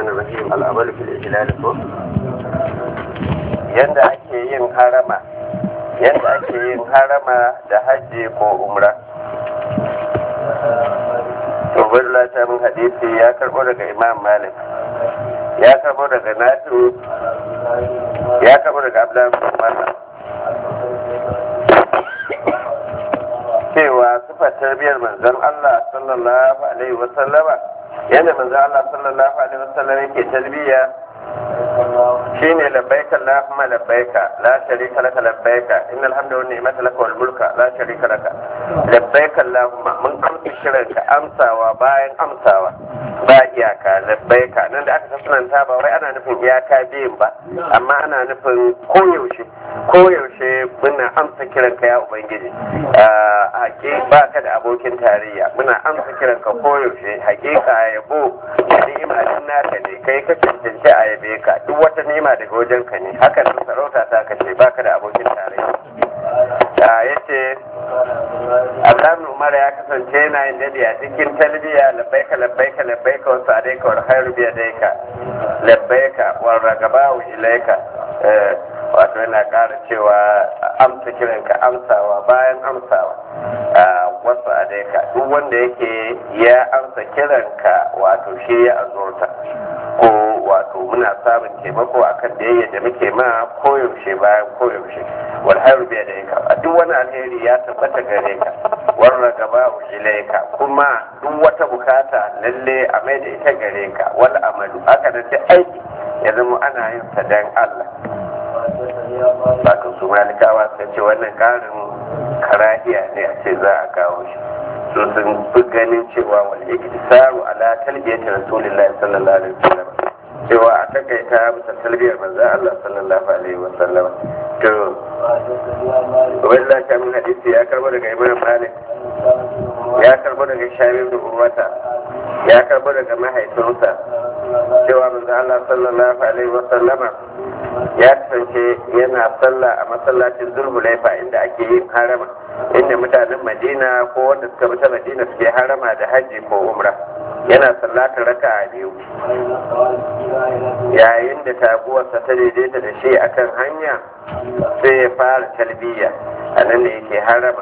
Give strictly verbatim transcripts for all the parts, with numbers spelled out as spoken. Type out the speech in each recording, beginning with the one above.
الرحمن الرحيم الأول في الإجلال yanda ake yin harama yanda ake yin harama da hajji ko umra to balla ta min hadisi ya karbo daga Imam Malik ya karbo daga Nafi ya karbo daga Abdullah bin Umar cewa sifar tarbiyar manzon Allah sallallahu alaihi wasallama yadda manzon Allah sallallahu alaihi wasallam yake tarbiya shine labbaika Allahumma labbaika la sharika laka labbaika innal hamda wan ni'mata laka wal mulka la sharika laka labbaika Allahumma mun amsa kiranka amsawa bayan amsawa ba iyaka labbaika nan da aka tsananta ba wai ana nufin iyaka biyun ba amma ana nufin koyaushe koyaushe muna amsa kiranka ya ubangiji hakika ba ka da abokin tarayya muna amsa kiranka koyaushe hakika yabo da ni'ima din naka ne kai ka cancanci a yabe ka duk wata ni'ima daga wajen ka ne haka nan sarauta ta kace ba ka da abokin tarayya yace Abdullahi Umar ya kasance yana yin dadi a cikin talbiya labbaika labbaika labbaika wa sa'alaika wal khairu bi yadayka labbaika wa ragabahu ilayka wato yana ƙara cewa amsa kiranka amsawa bayan amsawa wasu adaika duk wanda yake ya amsa kiranka wato shi ya azurta ko wato muna samun taimako akan da yayin da muke ma koyaushe bayan koyaushe wal hayru bi yadayka a duk wani alheri ya tabbata gare ka warra gaba ilaika kuma duk wata bukata lalle a mai da ita gare ka wal amalu haka da duk aiki ya zama ana yin sa dan Allah wato su malikawa suka ce wannan karin karahiya ne a ce za a kawo shi su sun fi ganin cewa wal iktisaru ala talbiyati rasulillahi sallallahu alaihi wasallam cewa a takaita bisa talbiyar manzo Allah sallallahu alaihi wasallam to wallahi kamin hadisi ya karbo daga Imam Malik ya karbo daga Shamim bin Urwata ya karbo daga mahaifinsa cewa manzo Allah sallallahu alaihi wasallama ya kasance yana sallah a masallacin Zulhulaifa inda ake yin harama inda mutanen Madina ko wanda suka bi ta Madina suke harama da haji ko umra yana sallatar raka'a biyu yayin da taguwarsa ta daidaita da shi akan hanya sai ya fara talbiya a nan da yake harama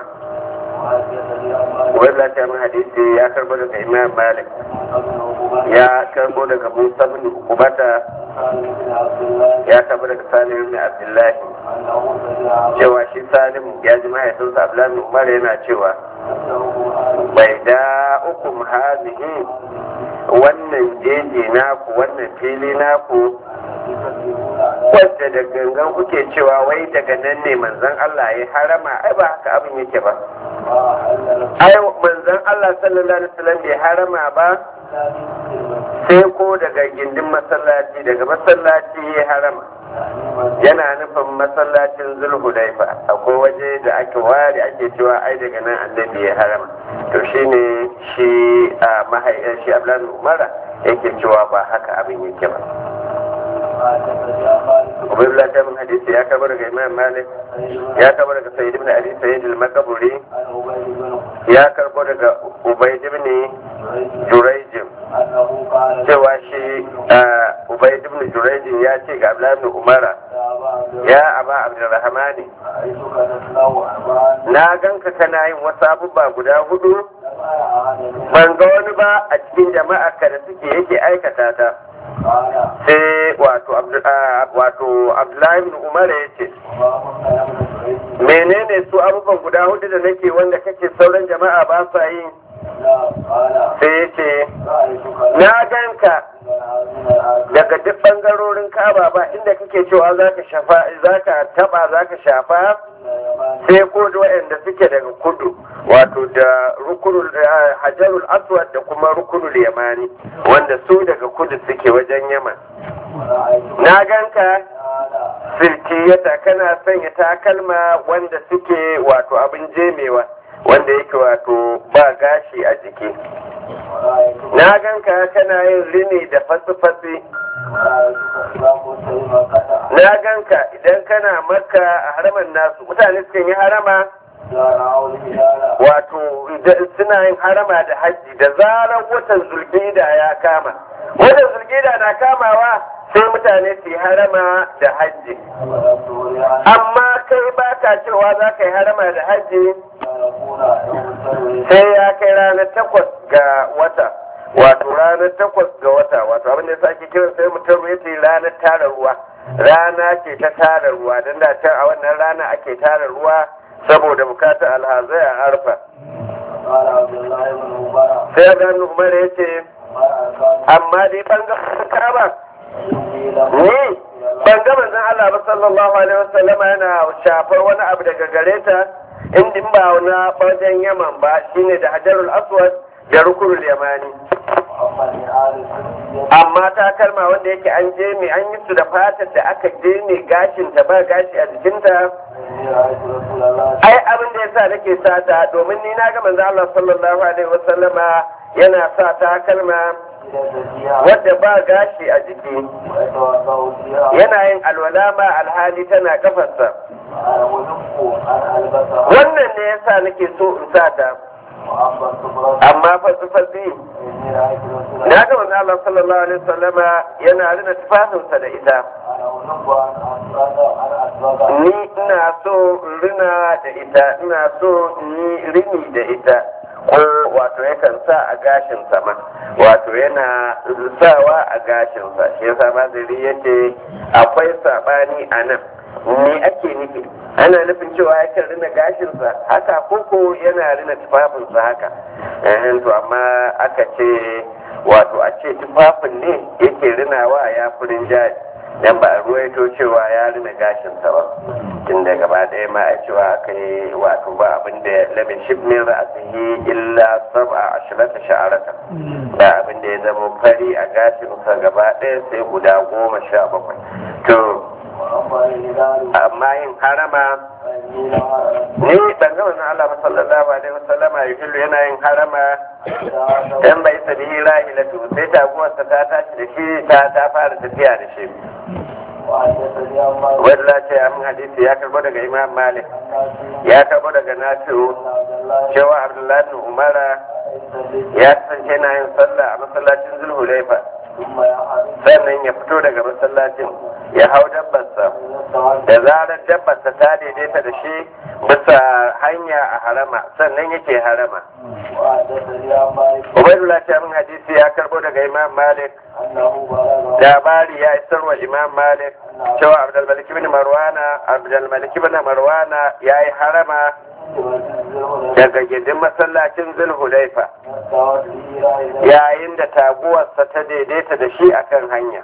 wanda ta min hadisi ya karbo daga Imam Malik ya karbo daga Musa bin Uqbata ya karbo daga Salim bin Abdullahi cewa shi Salim ya ji mahaifinsa Abdullahi bin Umar yana cewa bai da uku hazihi wannan jeji naku wannan fili naku wadda da gangan kuke cewa wai daga nan ne manzon Allah ya harama ai ba haka abin yake ba ai manzon Allah sallallahu alaihi wasallam bai harama ba sai ko daga gindin masallaci daga masallaci ya harama yana nufin masallacin Zulhulaifa akwai waje da ake ware ake cewa ai daga nan annabi ya harama to shine shi a mahaifin shi Abdullahi Umar yake cewa ba haka abin yake ba Ubaydullah ta min hadisi ya kabar daga Imam Malik ya kabar daga Sayyid ibn Ali Sayyid al-Makaburi ya karbo daga Ubayd ibn Jurayj cewa shi Ubayd ibn Jurayj ya ce ga Abdullah ibn Umar ya Aba Abdurrahman na ganka kana yin wasu abubuwa guda hudu ban ga wani ba a cikin jama'a ka da suke yake aikata ta sai wato Abdullahi bin Umar ya ce menene su abubuwan guda hudu da nake wanda kake sauran jama'a ba sa yi sai ya ce na ganka daga duk bangarorin kaba ba inda kake cewa zaka shafa zaka taba zaka shafa sai ko da waɗanda suke daga kudu wato da rukunul hajarul aswad da kuma rukunul yamani wanda su daga kudu suke wajen yaman na ganka silkiyata kana sanya takalma wanda suke wato abin jemewa wanda yake wato ba gashi a jiki na ganka kana yin rini da fasifasi na ganka idan kana makka a haraman nasu mutane sukan yi harama wato suna yin harama da hajji da zarar watan zulkida ya kama. Watan zulkida na kamawa sai mutane su yi harama da hajji. Amma kai ba ka cewa za ka yi harama da hajji sai ya kai ranar takwas ga wata. Wato ranar takwas ga wata, wato abin da ya sake kiran sai mutum ya ce ranar tara ruwa. Rana ce ta tara ruwa, don da can a wannan rana ake tara ruwa saboda bukatar alhazai a arfa. Sai Abdullahi Umar ya ce, amma dai ɓangaren kaba, ni ban ga manzon Allah ba sallallahu alaihi wasallam yana shafar wani abu daga gare ta in din ba na wajen Yaman ba, shine da Hajarul Aswad da Rukunul Yamani. Amma ta kalma wanda yake an je mai an yi su da fatar da aka je mai gashin ta ba gashi a jikinta, ai abin da yasa nake sata domin ni na ga manzo Allah sallallahu alaihi wasallama yana sa ta kalma wadda ba gashi a jiki, yana yin alwala ma alhali tana kafarsa. Wannan ne yasa nake so in sata. Amma fasifasi na ga manzo Allah sallallahu alaihi wasallama yana rina tufafinsa da ita. Ni ina so rina da ita, ina so ni rini da ita. Ko wato yakan sa a gashin sama, wato yana sawa a gashinsa. Shi yasa maziri yace akwai sabani a nan. Me ake nufi? Ana nufin cewa yakan rina gashinsa haka koko yana rina tufafinsa haka. Eh to amma aka ce wato a ce tufafin ne yake rinawa ya furin jari. Dan ba a ruwaito cewa ya rina gashinsa ba. Tun da gaba ɗaya ma a cewa aka yi wato ba abin da lamin shibmin ra'asihi illa sab'a ashirata sha'arata. Ba abin da ya zama fari a gashinsa gaba ɗaya sai guda goma sha bakwai. To amma yin harama ni ban ga wannan Allah sallallahu alaihi wasallam ya hillu yana yin harama dan bai sabi rahilatu sai taguwarsa ta tashi da shi ta ta fara tafiya da shi. Wadda ce amin hadisi ya karbo daga Imam Malik, ya karbo daga Nafi'u cewa Abdullahi Umara ya kasance yana yin sallah a masallacin Zulhulaifa, sannan ya fito daga masallacin ya hau dabbarsa, da zarar dabbarsa ta daidaita da shi bisa hanya a harama sannan yake harama. Ubaidullah ce amin hadisi ya karbo daga Imam Malik, labari ya isar wa Imam Malik cewa Abdulmalik ibn Marwana Abdulmalik ibn Marwana ya yi harama daga gindin masallacin Zulhulaifa yayin da taguwarsa ta daidaita da shi akan hanya,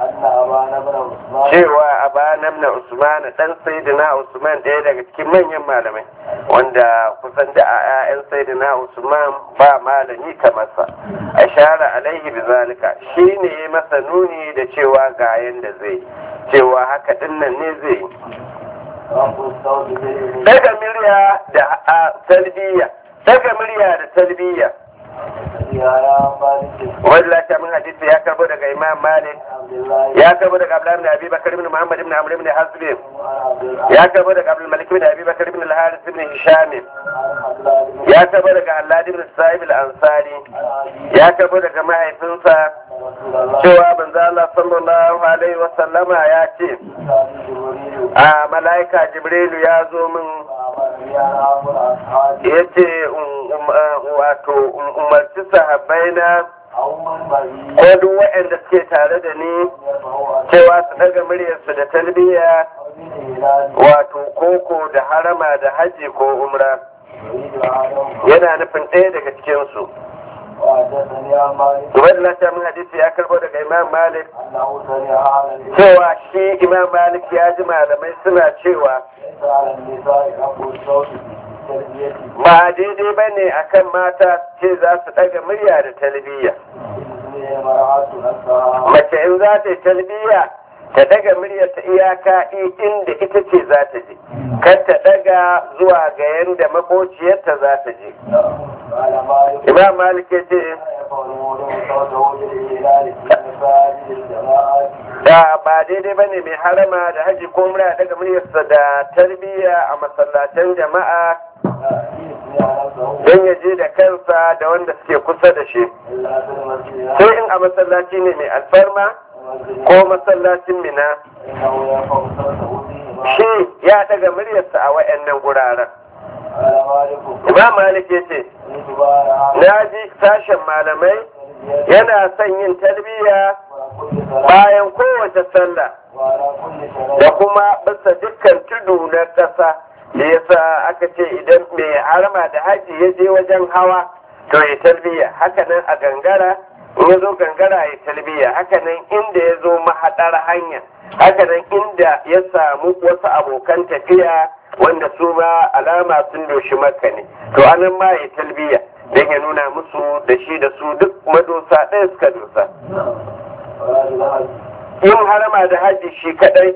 cewa Abana ibn Usman dan Sayyidina Usman ɗaya daga cikin manyan malamai wanda kusan da ƴaƴan Sayyidina Usman ba malami kamar sa, ashara alaihi bizalika, shine masa nuni da cewa ga yanda zai, cewa haka dinnan ne zai daga murya da talbiya, daga murya da talbiya. Wadda ta min hadisi ya karbo daga Imam Malik, ya karbo daga Abdullah ibn Abi Bakar ibn Muhammad ibn Amr ibn Hasbi, ya karbo daga Abdul Malik ibn Abi Bakar ibn al-Harith ibn Hisham, ya karbo daga Allah ibn Sa'ib al-Ansari, ya karbo daga mahaifinsa cewa manzo Allah sallallahu alaihi wa sallama ya ce a malaika Jibrilu ya zo min ya ce wato umarci sahabbaina ko duk waɗanda suke tare da ni cewa su daga muryarsu da talbiya wato koko da harama da haji ko umra, yana nufin ɗaya daga cikinsu. Zubair Lata min hadisi ya karbo daga Imam Malik cewa shi Imam Malik ya ji malamai suna cewa ba daidai ba ne a kan mata ce za su ɗaga murya da talbiya. Mace in za ta yi talbiya ta daga muryar ta iyaka inda ita ce za ta je, kar ta daga zuwa ga yanda makociyarta za ta je. Imam Malik ya ce da ba daidai ba ne mai harama da haji ko mura daga muryarsa da tarbiyya a masallatan jama'a don ya je da kansa da wanda suke kusa da shi sai in a masallaci ne mai alfarma ko masallacin mina shi ya daga muryarsa a wayannan guraren. Imam Malik ya ce na ji sashen malamai yana son yin tarbiyya bayan kowace sallah da kuma bisa dukkan tudu na ƙasa da yasa aka ce idan mai harma da haji ya je wajen hawa to ya talbiya hakanan a gangara in ya zo gangara ya talbiya hakanan inda ya zo mahaɗar hanya hakanan inda ya samu wasu abokan tafiya wanda su ma alama sun doshi makka ne to anan ma ya talbiya don ya nuna musu da shi da su duk madosa ɗaya suka dosa. Yin harama da haji shi kadai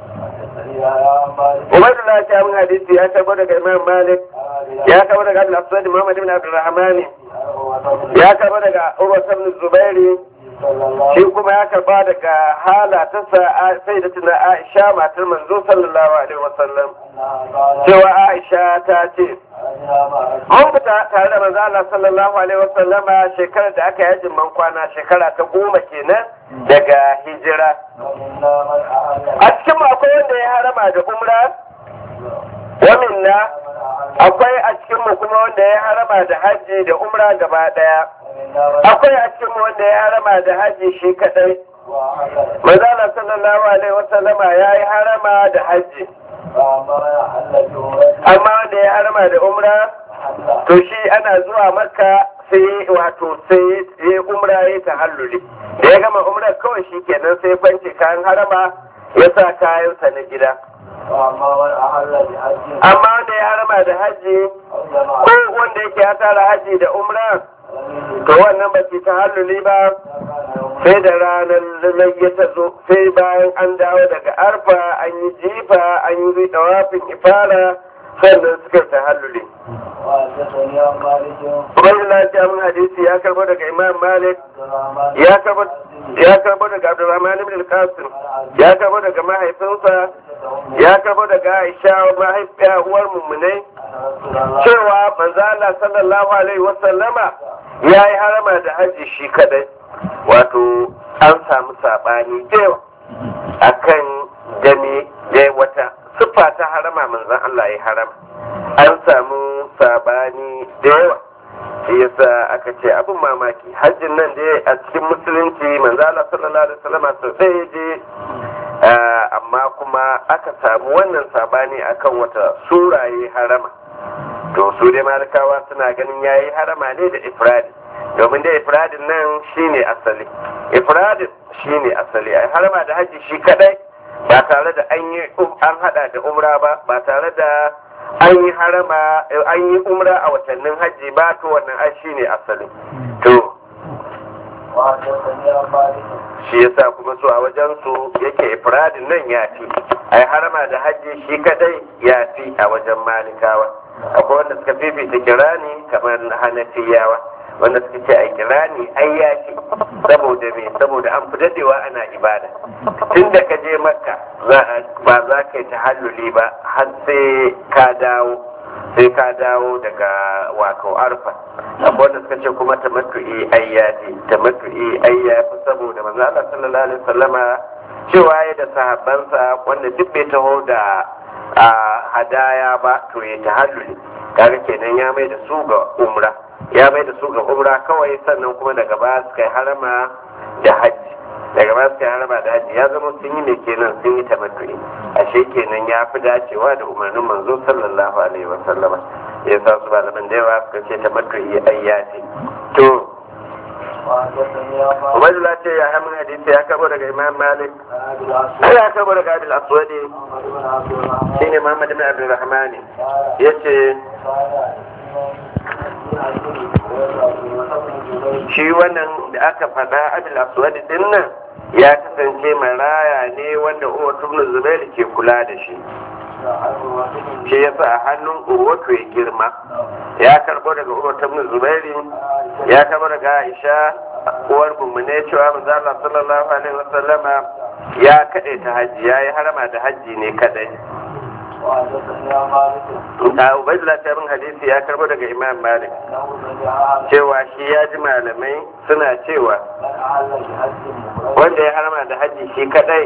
Ubaidullah ta mun hadisi ya tabo daga Imam Malik ya tabo daga Abdul Aswad Muhammad ibn Abdul Rahman ya tabo daga Urwa ibn Zubairi shi kuma ya karba daga hala ta sai da tuna Aisha matar manzo sallallahu alaihi wasallam cewa Aisha ta ce mun fita tare da manzo Allah sallallahu alaihi wasallam shekarar da aka yajin man kwana shekara ta goma kenan daga hijira a cikin mu akwai wanda ya harama da umra wa minna akwai a cikin mu kuma wanda ya harama da haji da umra gaba daya akwai a cikin mu wanda ya harama da haji shi kadai manzo Allah sallallahu alaihi wasallama yayi harama da haji amma wanda ya harama da umra to shi ana zuwa makka sai wato sai ya umra ya tahalluli da ya gama umra kawai shi kenan sai kwanci kayan harama ya sa kayansa na gida amma wanda ya harama da haji ko wanda yake ya tara haji da umra to wannan ba ta tahalluli ba sai da ranar lalai ta zo sai bayan an dawo daga arfa an yi jifa an yi tawafin ifara sannan suka tahalluli. Ubaidullah ta mun hadisi ya karbo daga Imam Malik ya karbo ya karbo daga Abdurrahman ibn al-Qasim ya karbo daga mahaifinsa ya karbo daga Aisha mahaifiya uwar mummunai cewa manzo Allah sallallahu alaihi wasallama yayi harama da haji shi kadai wato an samu sabani cewa akan gani da wata siffa ta harama manzon Allah ya harama an samu sabani da yawa shi yasa aka ce abin mamaki hajjin nan dai a cikin musulunci manzon Allah sallallahu alaihi wasallam sau ɗaya je amma kuma aka samu wannan sabani akan wata suraye harama to su dai malikawa suna ganin yayi harama ne da ifradi domin da ifradin nan shine asali ifradin shine asali ai harama da haji shi kadai ba tare da an yi an hada da umra ba ba tare da an yi harama an yi umra a watannin haji ba to wannan ai shine asali to shi yasa kuma su a wajen su yake ifradin nan ya fi ai harama da haji shi kadai ya fi a wajen malikawa akwai wanda suka fifita kirani kamar hanafiyawa wanda suka ce a kirani ai ya ce saboda me saboda an fi dadewa ana ibada tun da ka je makka ba za ka yi tahalluli ba har sai ka dawo sai ka dawo daga wato arfa akwai wanda suka ce kuma tamattu'i ai ya ce tamattu'i ai ya fi saboda manzo Allah sallallahu alaihi wasallama cewa ya da sahabbansa wanda duk bai taho da a hadaya ba to ya tahalluli kaga kenan ya mai da su ga umra ya mai da su ga umra kawai sannan kuma daga ba su kai harama da hajji daga ba su kai harama da hajji ya zama sun yi mai kenan sun yi tamattu'i ashe kenan ya fi dacewa da umarnin manzo sallallahu alaihi wa sallama ya sa su malaman da yawa suka ce tamattu'i ayyati to Ubaidullah ce ya hamin hadisi ya kabo daga Imam Malik ya kabo daga Abil Aswadi shine Muhammad ibn Abdul Rahman yace shi wannan da aka faɗa Abil Aswad din nan ya kasance maraya ne wanda Urwa ibn Zubair ke kula da shi shi yasa a hannun Urwa ya girma ya karbo daga Urwa ibn Zubair ya karbo daga Aisha uwar mummune cewa manzo Allah sallallahu alaihi wasallama ya kade ta haji yayi harama da haji ne kadai. a ubaidullah tabin hadisi ya karbo daga imam malik cewa shi ya ji malamai suna cewa wanda ya harama da haji shi kadai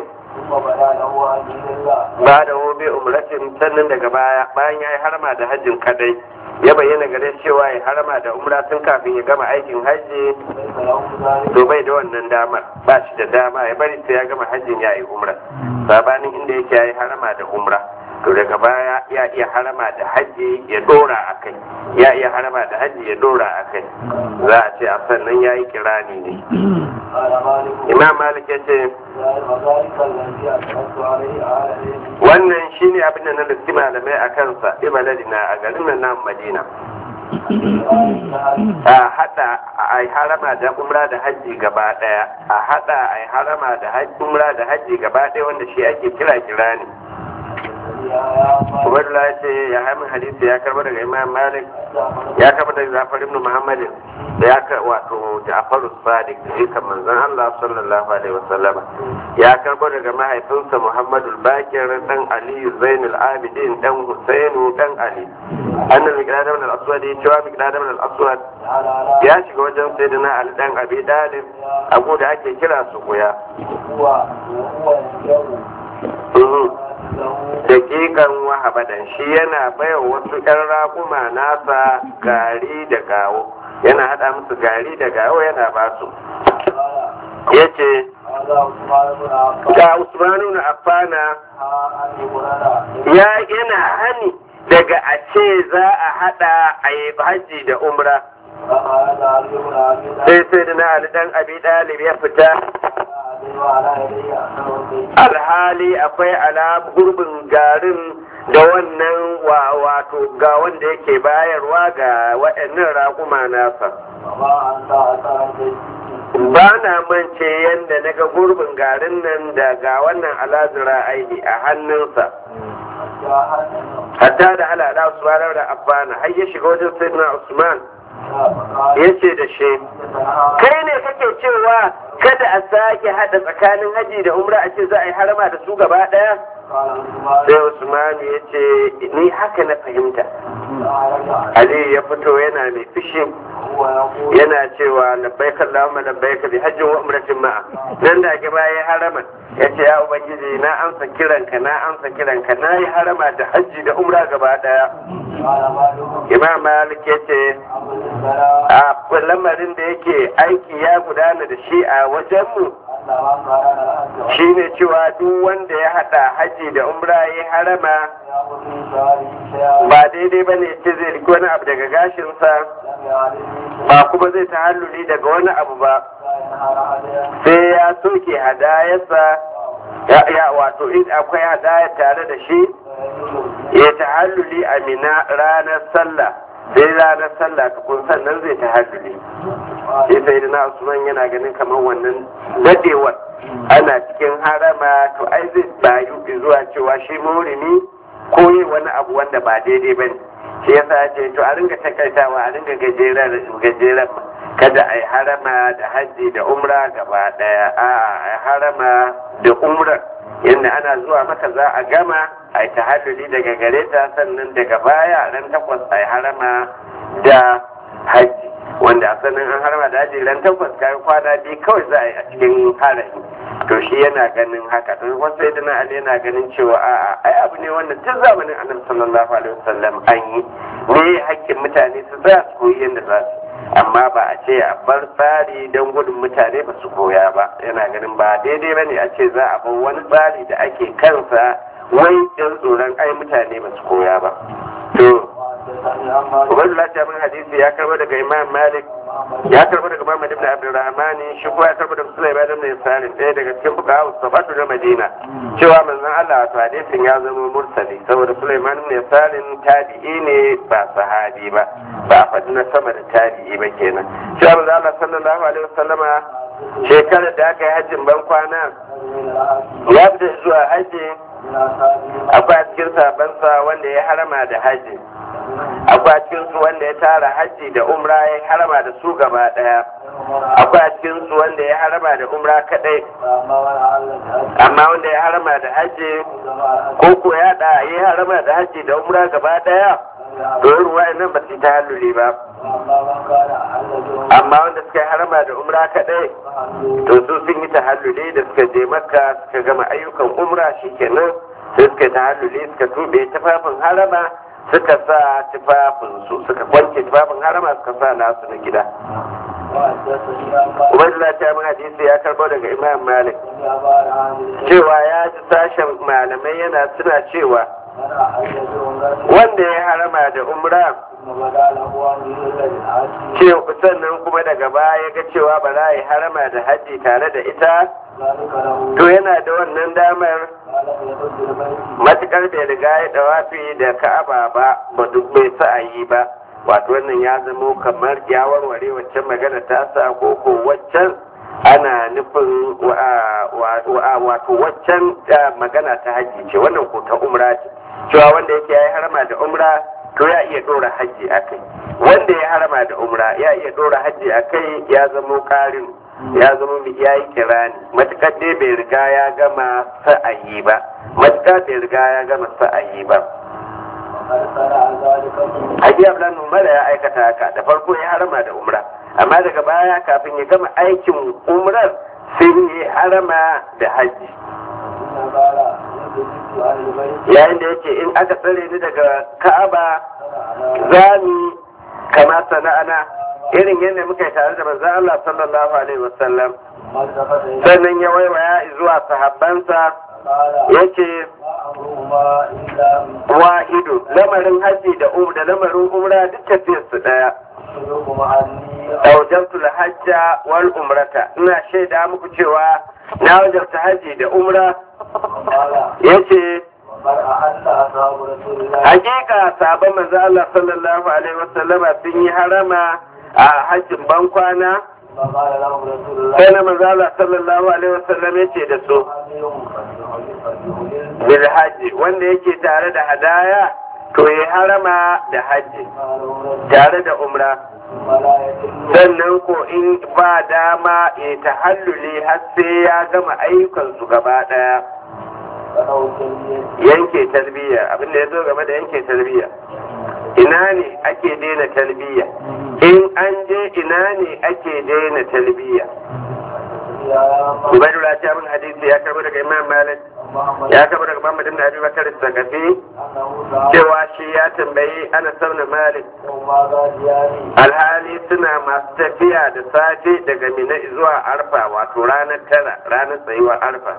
ba da hobe umratin sannan daga baya bayan ya yi harama da hajjin kadai ya bayyana gare cewa ya harama da umra tun kafin ya gama aikin hajji to bai da wannan damar ba shi da dama ya bari sai ya gama hajjin ya yi umra sabanin inda yake ya yi harama da umra to daga baya ya iya harama da hajji ya dora a kai ya iya harama da hajji ya dora a kai za a ce a sannan ya yi kirani ne. Imam Malik ya ce wannan shi ne abin da na lissi malamai a kansa ibaladina a garin nan nan Madina a hada a yi harama da umra da hajji gaba daya a hada a yi harama da umra da hajji gaba daya wanda shi ake kira kirani. Ubaidullah ya ce ya hamin hadisi ya karba daga Imam Malik ya karba daga Zafar ibn Muhammadin da ya karba wato Ja'far as-Sadiq jikan manzon Allah sallallahu alaihi wasallam ya karba daga mahaifinsa Muhammad al-Bakir dan Ali Zainul Abidin dan Husainu dan Ali annal Miqdad ibn al-Aswad cewa Miqdad ibn al-Aswad ya shiga wajen Sayyidina Ali dan Abi Talib abu da ake kira su kuya dakikan wahabadan shi yana baiwa wasu ƴan raƙuma nasa gari da gawo yana haɗa musu gari da gawo yana ba su ya ce ga Usmanu na Affana ya yana hani daga a ce za a haɗa a yi hajji da umra sai sai da na Ali dan Abi Talib ya fita alhali akwai ala gurbin garin da wannan wato ga wanda yake bayarwa ga waɗannan raƙuma nasa ba na mance yadda na ga gurbin garin nan da ga wannan alazira aiki a hannunsa hatta da halala usman da abbana har ya shiga wajen sayyidina usman ya ce da shi kai ne kake cewa kada a sake hada tsakanin haji da umra a ce za a yi harama da su gaba daya sai usman ya ce ni haka na fahimta. Ali ya fito yana mai fishi yana cewa labbaik Allahumma labbaik bi hajjin wa umratin ma'a nan da ke bayan harama ya ce ya ubangiji na amsa kiranka na amsa kiranka na yi harama da hajji da umra gaba daya. Imam Malik ya ce a lamarin da yake aiki ya gudana da shi a wajenmu shi ne cewa duk wanda ya hada haji da umra ya harama ba daidai ba ne ce zai riki wani abu daga gashinsa ba kuma zai ta halluli daga wani abu ba sai ya soke hadayarsa ya wato in akwai hadaya tare da shi ya ta halluli a mina ranar sallah sai ranar sallah tukun sannan zai ta halluli sai sai da na usman yana ganin kamar wannan dadewar ana cikin harama to ai zai bayu zuwa cewa shi murimi ko yi wani abu wanda ba daidai ba ne shi yasa ya ce to a ringa takaitawa a ringa gajeren kada a yi harama da hajji da umra gaba daya a a harama da umra yadda ana zuwa maka za a gama a yi tahalluli daga gare ta sannan daga baya ran takwas a yi harama da hajji wanda a sannan an harama da hajji ran takwas kayan kwana biyu kawai za a yi a cikin harami to shi yana ganin haka to wasu sai dana ali yana ganin cewa a'a ai abu ne wanda tun zamanin annabi sallallahu alaihi wasallam an yi ne hakkin mutane su tsaya su koyi yadda za su amma ba a ce a bar tsari don gudun mutane ba su koya ba yana ganin ba daidai ba ne a ce za a bar wani tsari da ake kansa wai don tsoron ai mutane ba su koya ba to Ubaidullah Jabir hadisi ya karbo daga Imam Malik ya karbo daga Muhammad ibn Abdurrahman shi kuma ya karbo daga Sulaiman ibn Salim ɗaya daga cikin fuqaha sabatu na Madina cewa manzon Allah wato hadisin ya zama mursali saboda Sulaiman ibn Salim tabi'i ne ba sahabi ba ba a faɗi na sama da tabi'i ba kenan cewa manzon Allah sallallahu alaihi wasallama shekarar da aka yi hajjin ban kwana ya fita zuwa hajji akwai a cikin sabansa wanda ya harama da hajji akwai a cikin su wanda ya tara hajji da umra ya harama da su gaba daya akwai a cikin su wanda ya harama da umra kadai amma wanda ya harama da hajji ko ko ya da ya harama da hajji da umra gaba daya to irin wa'annan ba su tahalluli ba amma wanda suka yi harama da umra kadai to su sun yi tahalluli da suka je makka suka gama ayyukan umra shikenan sai suka yi tahalluli suka tube tufafin harama suka sa tufafinsu suka kwanke tufafin harama suka sa nasu na gida. Ubaidullah ta min hadisi ya karbo daga Imam Malik cewa ya ji sashen malamai yana suna cewa wanda ya harama da umra sannan kuma daga baya ga cewa ba za a yi harama da haji tare da ita to yana da wannan damar matukar bai riga ya dawafi da ka'aba ba ba duk bai sa'ayi ba wato wannan ya zamo kamar ya warware waccan magana ta sa ko ko waccan ana nufin wato waccan magana ta haji ce wannan ko ta umra ce cewa wanda yake ya yi harama da umra to ya iya dora haji a kai wanda ya harama da umra ya iya dora haji a kai ya zamo karin ya zama ya yi kirani matukar dai bai riga ya gama sa'ayi ba matukar bai riga ya gama sa'ayi ba Haji Abdullahi Umar ya aikata haka da farko ya harama da umra amma daga baya kafin ya gama aikin umrar sai ya harama da haji yayin da yake in aka tsare ni daga Ka'aba zami kama sana'ana irin yadda muka yi tare da manzon Allah sallallahu alaihi wasallam sannan ya waiwaya zuwa sahabbansa yace wahidu lamarin haji da um da lamarin umra duk tafiyar su daya awjabtu al-hajja wal umrata ina shaida muku cewa na wajabta haji da umra yace hakika sabon manzo Allah sallallahu alaihi wasallama sun yi harama a hajjin bankwana sai na manzo Allah sallallahu alaihi wasallam yace da su bil hajji wanda yake tare da hadaya to ya harama da hajji tare da umra sannan ko in ba dama ya tahalluli har sai ya gama ayyukan su gaba daya yanke talbiya abinda ya zo game da yanke talbiya ina ne ake daina talbiya in an je ina ne ake daina talbiya Ubaidullah ta min hadisi ya karbo daga Imam Malik ya karbo daga Muhammad ibn Abi Bakar as-Sakafi cewa shi ya tambayi Anas ibn Malik alhali suna masu tafiya da safe daga Mina zuwa Arfa wato ranar tara ranar tsayuwar Arfa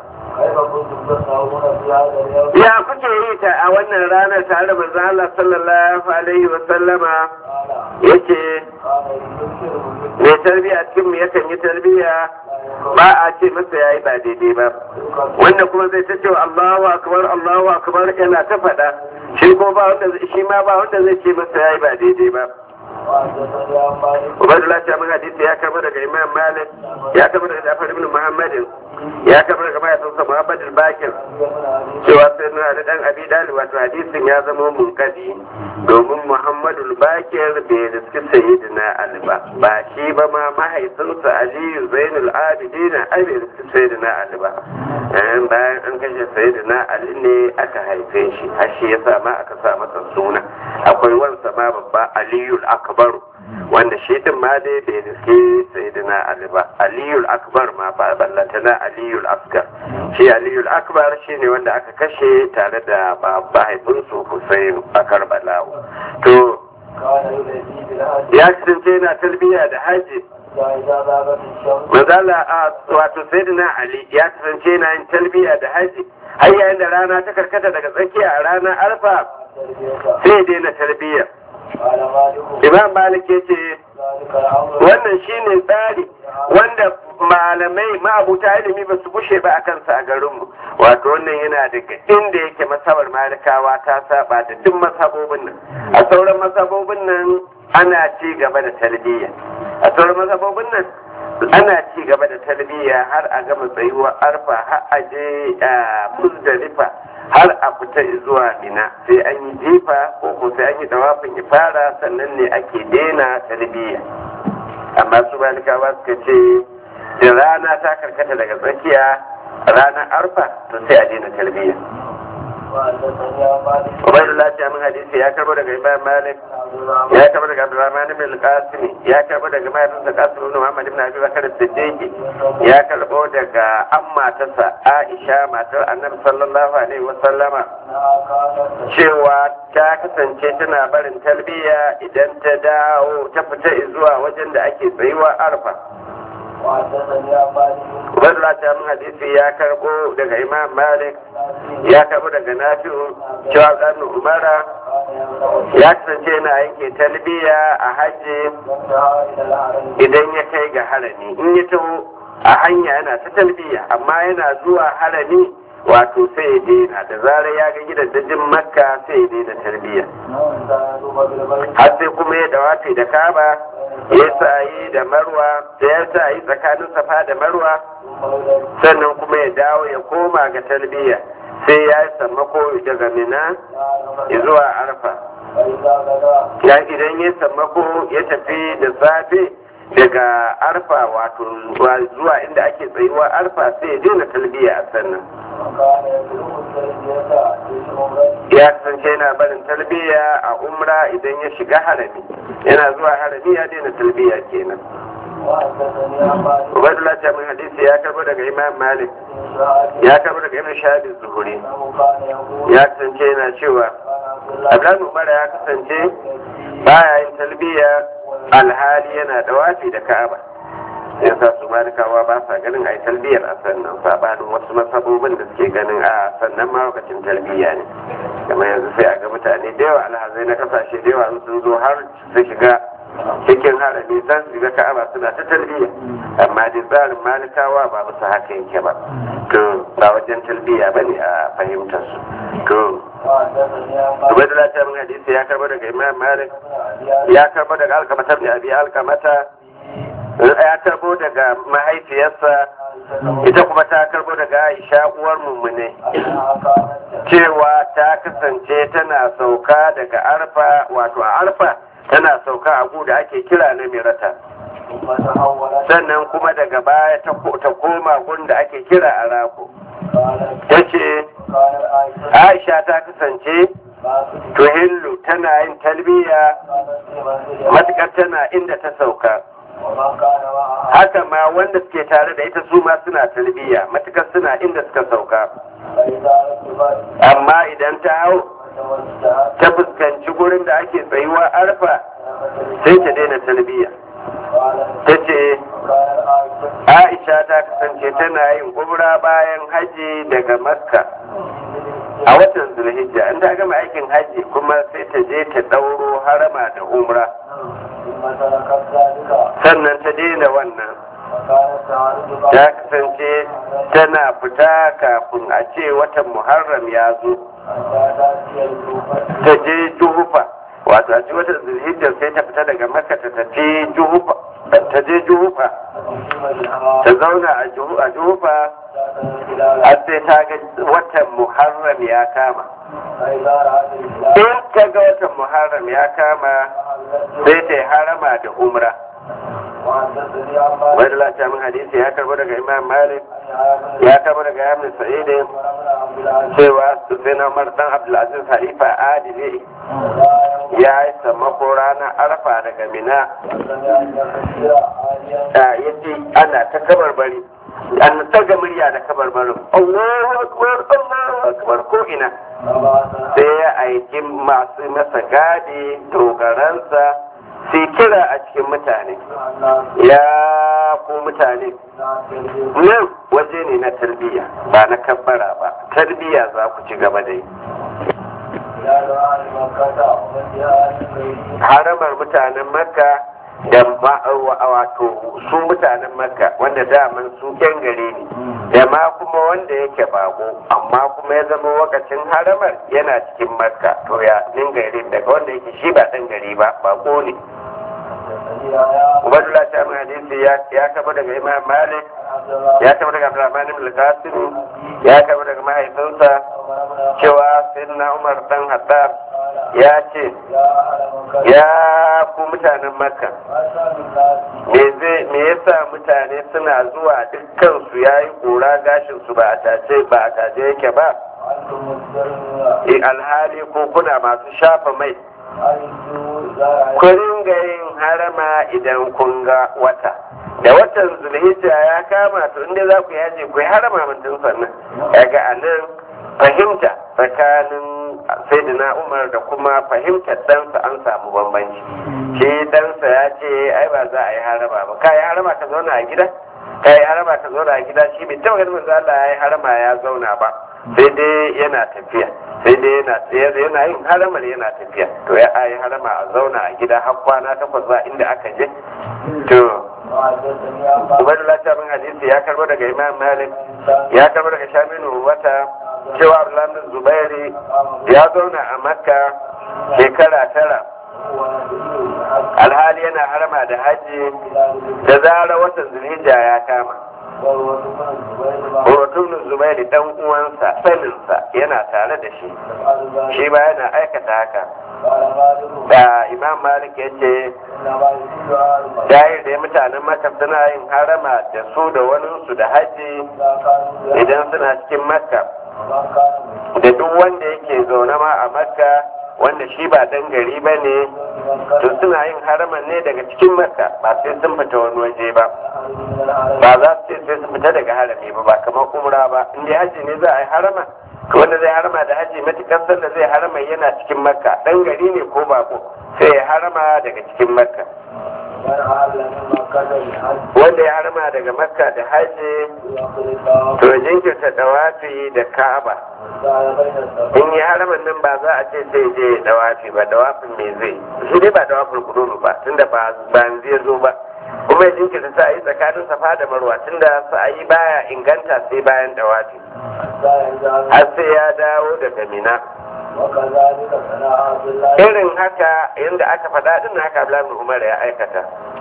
ya kuke yi ta a wannan ranar tare da manzo Allah sallallahu alaihi wa sallama yace mai tarbiya cikin mu yakan yi tarbiya ba a ce masa yayi ba daidai ba wanda kuma zai ta cewa Allahu akbar Allahu akbar yana ta faɗa shi ko ba wanda shi ma ba wanda zai ce masa yayi ba daidai ba Ubaidullah ta min hadisi ya karbo daga Imam Malik ya karbo daga Ja'far ibn Muhammad ya karbo daga mahaifinsa Muhammad al-Bakir cewa sai na da dan Abi Dalib wato hadisin ya zama munkadi domin Muhammad al-Bakir bai riski sayyidina Ali ba ba shi ba ma mahaifinsa Ali Zainul Abidin ai bai riski sayyidina Ali ba bayan an kashe sayyidina Ali ne aka haife shi har shi yasa ma aka sa masa suna akwai wansa ma babba Aliyul Akbar wanda shi din ma dai bai riske sayyidina Ali ba Aliyul Akbar ma ba ballatana Aliyul Asgar shi Aliyul Akbar shine wanda aka kashe tare da mahaifinsu Hussein a Karbala to ya kasance yana talbiya da haji Mazala a wato sayyidina Ali ya kasance yana yin talbiya da haji har yayin da rana ta karkata daga tsakiya a ranar Arfa sai dai na talbiya Imam Malik ya ce wannan shine tsari wanda malamai ma'abuta ilimi ba su bushe ba a kansa a garinmu wato wannan yana daga inda yake masabar malikawa ta saba da duk masabobin nan a sauran masabobin nan ana ci gaba da talbiya a sauran masabobin nan ana ci gaba da talbiya har a gama tsayuwar arfa har a je muzdalifa har a fita zuwa mina sai an yi jifa ko ko sai an yi dawafin ifara sannan ne ake daina talbiya amma su malikawa suka ce da rana ta karkata daga tsakiya ranar arfa to sai a daina talbiya. Ubaidullah ta min hadisi ya karbo daga Imam Malik ya karbo daga Abdurrahman ibn al-Qasim ya karbo daga mahaifinsa Qasim ibn Muhammad ibn Abi Bakr as-Siddiq ya karbo daga amma tasa Aisha matar Annabi sallallahu alaihi wa sallama cewa ta kasance tana barin talbiya idan ta dawo ta fita zuwa wajen da ake tsayuwa arfa. Ubaidullah ta min hadisi ya karbo daga Imam Malik ya karbo daga Nafi'u cewa ɗan Umara ya kasance yana yanke talbiya a hajji idan ya kai ga harami in ya taho a hanya yana ta talbiya amma yana zuwa harami wato sai ya daina da zarar ya ga gidan dajin makka sai ya daina talbiya har sai kuma ya dawace da kaba ya sayi da marwa da ya sayi tsakanin safa da marwa sannan kuma ya dawo ya koma ga talbiya sai ya yi sammako daga mina zuwa arfa ya idan ya sammako ya tafi da safe daga arfa wato zuwa inda ake tsayuwa arfa sai ya daina talbiya a sannan ya kasance yana barin talbiya a umra idan ya shiga harami yana zuwa harami ya daina talbiya kenan. Ubaidullah ta min hadisi ya karbo daga Imam Malik ya karbo daga Ibn Shahab az-Zuhri ya kasance yana cewa Abdullahi Umar ya kasance baya yin talbiya alhali yana dawafi da Ka'aba yasa su malikawa ba sa ganin ai talbiyar a sannan sabanin wasu masabobin da suke ganin a sannan ma lokacin talbiya ne kamar yanzu sai a ga mutane da yawa alhazai na kasashe da yawa sun zo har su shiga cikin harami zan shiga Ka'aba suna ta talbiya amma da tsarin malikawa ba musu haka yake ba to ba wajen talbiya bane a fahimtar su to Ubaidullah ta min hadisi ya karbo daga Imam Malik ya karbo daga Alkamata ibn Abi Alkamata ya karbo daga mahaifiyarsa ita kuma ta karbo daga Aisha uwar mummune cewa ta kasance tana sauka daga Arfa wato a Arfa tana sauka a gu da ake kira na Mirata sannan kuma daga baya ta koma gun da ake kira Arako ta ce Aisha ta kasance tuhillu tana yin talbiya matukar tana inda ta sauka haka ma wanda suke tare da ita su ma suna talbiya matukar suna inda suka sauka amma idan ta hau ta fuskanci gurin da ake tsayuwa arfa sai ta daina talbiya ta ce Aisha ta kasance tana yin umra bayan haji daga Makka a watan Zulhijja in ta gama aikin haji kuma sai ta je ta dauro harama da umra sannan ta daina wannan ta kasance tana fita kafin a ce watan Muharram ya zo ta je Juhufa wato a ce watan Zulhijja sai ta fita daga Makka ta tafi Juhufa ta je Juhufa ta zauna a Juhufa har sai ta ga watan Muharram ya kama in ka ga watan Muharram ya kama sai ta yi harama da umra wadda lati min hadisi ya karbo daga Imam Malik ya karbo daga Yamin Sa'id cewa Sufyan Umar dan Abdulaziz Halifa Adili ya yi sammako ranar Arfa daga Mina da yace ana ta kabarbari an taga murya da kabarbarin Allahu akbar Allahu akbar ko ina sai ya aiki masu masa gadi dogaransa sai kira a cikin mutane ya ku mutane nan waje ne na tarbiyya ba na kabbara ba tarbiyya za ku ci gaba da yi haramar mutanen makka da wato su mutanen makka wanda daman su yan gare ne da ma kuma wanda yake bako amma kuma ya zama wakacin haramar yana cikin makka to ya nin gari daga wanda yake shi ba dan gari ba bako ne Ubaidullah ta min hadisi ya kaba daga Imam Malik ya kaba daga Abdurrahman ibn al-Qasim ya kaba daga mahaifinsa cewa sayyidina Umar dan Hattab ya ce ya ku mutanen makka me zai me yasa mutane suna zuwa dukkan su yayi kura gashin su ba a tace ba a tace yake ba e alhali ko kuna masu shafa mai ku ringa yin harama idan kun ga wata da watan zulhijja ya kama to inda za ku yaje ku yi harama mutum sannan kaga anan fahimta tsakanin sayyidina umar da kuma fahimtar ɗansa an samu bambanci shi ɗansa ya ce ai ba za a yi harama ba ka yi harama ka zauna a gida ka yi harama ka zauna a gida shi bai taɓa ganin manzo Allah ya yi harama ya zauna ba sai dai yana tafiya sai dai yana yana yin haramar yana tafiya to ya yi harama a zauna a gida har kwana takwas ba inda aka je to Ubaidullah bin hadisi ya karbo daga Imam Malik ya karbo daga Shaminu wata cewa Abdullahi Zubairi ya zauna a Makka shekara tara alhali yana harama da haji da zarar watan Zulhijja ya kama Urwatun Zubairi dan uwansa saninsa yana tare da shi shi ba yana aikata haka da Imam Malik ya ce dahir da mutanen Makka suna yin harama da su da waninsu da haji idan suna cikin Makka da duk wanda yake zaune ma a Makka wanda shi ba dan gari ba ne to suna yin haraman ne daga cikin Makka ba sai sun fita wani waje ba ba za su ce sai sun fita daga harami ba ba kamar umra ba inda haji ne za a yi harama to wanda zai harama da haji matukar sanda zai harama yana cikin Makka dan gari ne ko bako sai ya harama daga cikin Makka wanda ya harama daga Makka da haji to jinkirta dawafi da Ka'aba in yi haraman nan ba za a ce sai je dawafi ba dawafin me zai shi dai ba dawafin kuduru ba tunda ba ban zai zo ba kuma jinkirta sa yi tsakanin safa da marwa tunda sa yi baya inganta sai bayan dawafi har sai ya dawo daga mina irin haka yadda aka faɗa din haka Abdullahi Umar ya aikata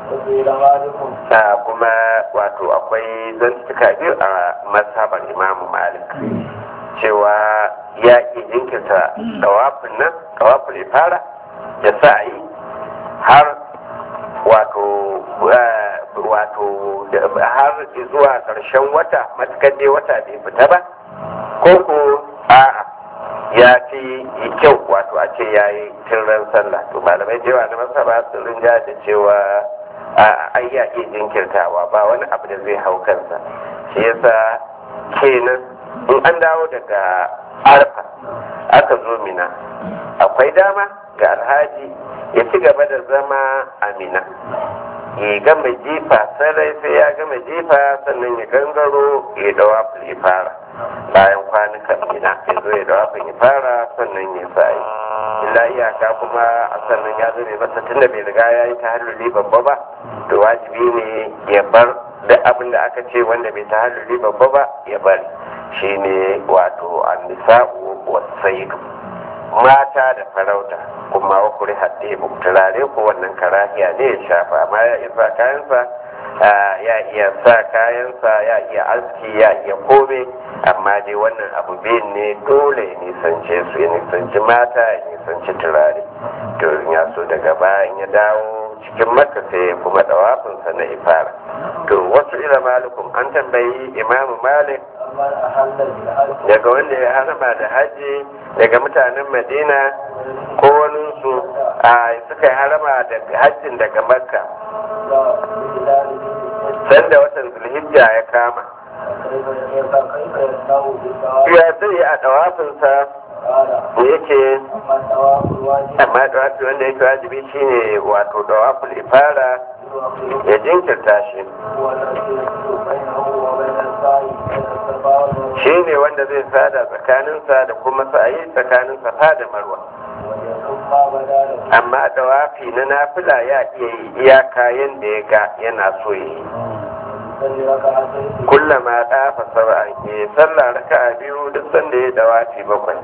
kuma wato akwai zantuka biyu a mazhabar Imam Malik cewa ya ke jinkirta dawafin nan dawafin ifara da sa'ayi har wato wato har zuwa ƙarshen wata matukar dai wata bai fita ba ko ko a'a ya fi kyau wato a ce ya yi ran sallah to malamai da yawa na masaba su rinja da cewa ai ya iya jinkirtawa ba wani abu da zai hau kansa shi yasa kenan in an dawo daga arfa aka zo mina akwai dama ga alhaji ya ci gaba da zama a mina ya gama jifa sarai sai ya gama jifa sannan ya gangaro ya dawa fara bayan kwanukan mina ya zo ya dawa fara sannan ya sa'i illa iyaka kuma a sannan ya zame masa tunda bai riga ya yi tahalluli babba ba to wajibi ne ya bar da abin da aka ce wanda bai tahalluli babba ba ya bari shine wato annisa'u wasaidu mata da farauta kuma wa kuri hadde bu turare ko wannan karahiya ne ya shafa amma ya isa kayansa ya iya sa kayansa ya iya aski ya iya kome amma dai wannan abu biyu ne dole ya nisance su ya nisanci mata ya nisanci turare to ya so daga bayan ya dawo cikin makka sai kuma dawafinsa na ifara to wasu ila malikum an tambayi imamu malik daga wanda ya harama da haji daga mutanen madina ko waninsu a suka yi harama da hajjin daga makka sanda watan zulhijja ya kama ya zai a dawafinsa da yake amma dawafi wanda yake wajibi shine wato dawaful ifara ya jinkirta shi shi ne wanda zai sada tsakaninsa da kuma sa'ayi tsakanin safa da marwa amma dawafi na nafila ya iya yi iyaka yadda ya ga yana so yi kullama ɗafa saba'an ke sallah raka'a biyu duk sanda ya dawafi bakwai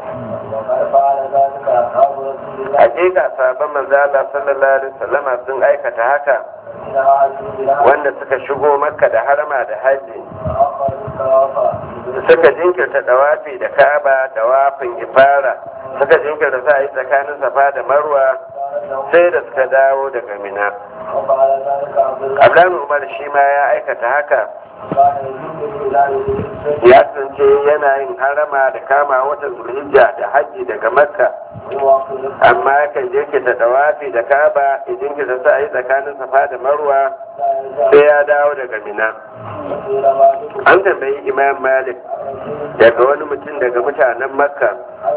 hakika sabon manzala sallallahu alaihi wasallama sun aikata haka wanda suka shigo makka da harama da haji suka jinkirta dawafi da kaba dawafin ifara suka jinkirta sa yi tsakanin safa da marwa sai da suka dawo daga mina. Abdullahi Umar shi ma ya aikata haka, ya tsince yana yin harama da kama watan zulhijja da hajji daga makka, amma yakan jinkirta dawafi da kaba ya jinkirta sa yi tsakanin safa da marwa sai ya dawo daga mina. An tambayi Imam Malik daga wani mutum daga mutanen makka,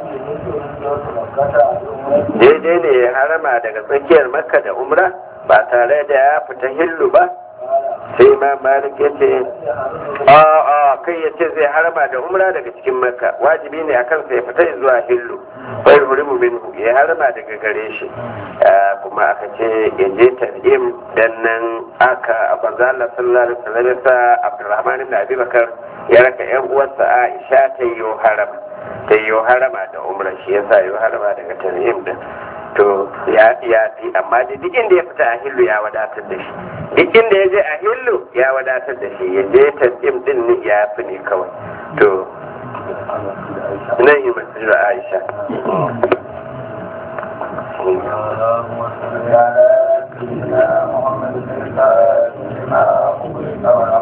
daidai ne ya harama daga tsakiyar makka da umra ba tare da ya fita hillu ba? Sai Imam Malik ya ce a a kai ya ce zai harama da umra daga cikin makka, wajibi ne akan sa ya fita zuwa hillu, bai hurimu minhu ya harama daga gare shi. Kuma aka ce ya je tan'im dan nan aka abanza Allah sallallahu alaihi wasallam sa Abdurrahman ibn Abi Bakar ya raka yan uwarsa Aisha ta yi harama ta yi harama da umra, shi yasa yi harama daga tan'im din. To ya ya fi, amma da duk inda ya fita a hillu ya wadatar da shi, duk inda ya je a hillu ya wadatar da shi, ya je tan'im din ne ya fi ne kawai. To nan yi masjid Aisha. اللهم صل على سيدنا محمد